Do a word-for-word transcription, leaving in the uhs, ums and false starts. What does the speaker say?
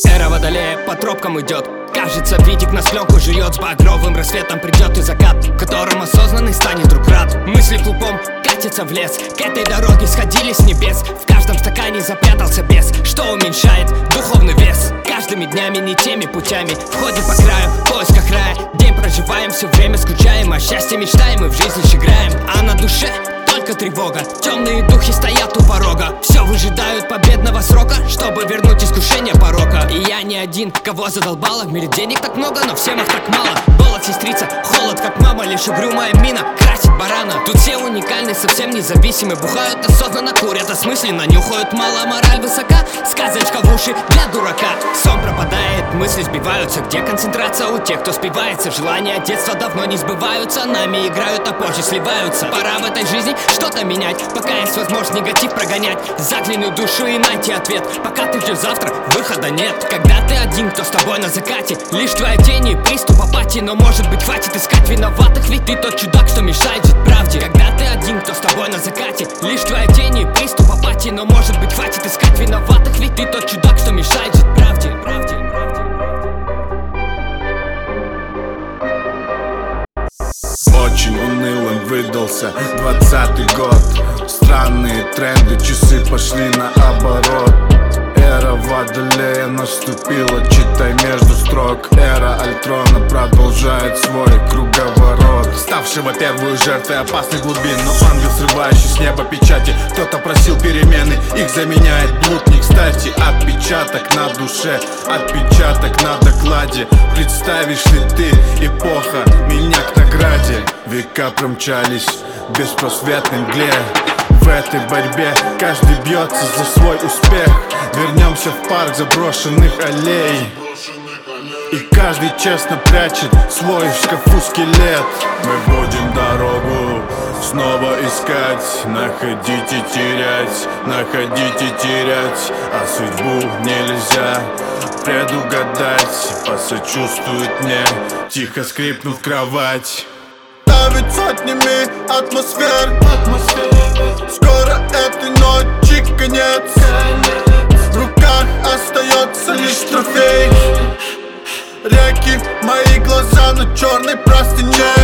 Эра водолея по тропкам идет. Кажется, Витик на пленку жует. С багровым рассветом придет и закат, в котором осознанный станет друг рад. Мысли клубом катятся в лес. К этой дороге сходили с небес. В каждом стакане запрятался бес, что уменьшает духовный вес. Каждыми днями не теми путями входим по краю, в поисках рая. День проживаем, все время скучаем, о счастье мечтаем и в жизни лишь играем. А на душе только тревога, темные духи стоят у порога. Все выжидают победного срока, чтобы вернуть искушение порока. И я не один, кого задолбало. В мире денег так много, но всем их так мало. Голод, сестрица, холод, как мама, лишь угрюмая мина красит барана. Тут все уникальны, совсем независимы. Бухают осознанно, курят осмысленно, нюхают мало, мораль высока. Сказочка в уши для дурака. Сон пропадает, мысли сбиваются. Где концентрация у тех, кто спивается? Желания детства давно не сбываются. Нами играют, а позже сливаются. Пора в этой жизни что-то менять, пока есть возможность негатив прогонять. Загляни в душу и найти ответ. Пока ты ждешь завтра, выхода нет. Когда ты один, кто с тобой на закате, лишь твоя тень и приступ апатии. Но может быть хватит искать виноватых, ведь ты тот чудак, что мешает жить правде. Когда ты один, кто с тобой на закате, лишь твоя тень и приступ апатии. Но может быть хватит искать виноватых, ведь ты тот чудак, что мешает жить правде. Правде, правде. Очень унылым выдался двадцатый год. Странные тренды, часы пошли наоборот. Эра водолея наступила, читай между строк. Эра Альтрона продолжает свой круговорот. Ставшего первой жертвой опасных глубин, но ангел, срывающий с неба печати. Кто-то просил перемены, их заменяет блуд не кстати. Отпечаток на душе, отпечаток на докладе. Представишь ли ты, эпоха меня к награде? Века промчались в беспросветной мгле. В этой борьбе каждый бьется за свой успех. Вернемся в парк заброшенных аллей, и каждый честно прячет свой в шкафу скелет. Мы будем дорогу снова искать, находить и терять, находить и терять. А судьбу нельзя предугадать. Посочувствует мне, тихо скрипнув кровать. Давит сотнями атмосфер, скоро этой ночи конец. В руках остается лишь трофей. Реки, мои глаза на черной простыне.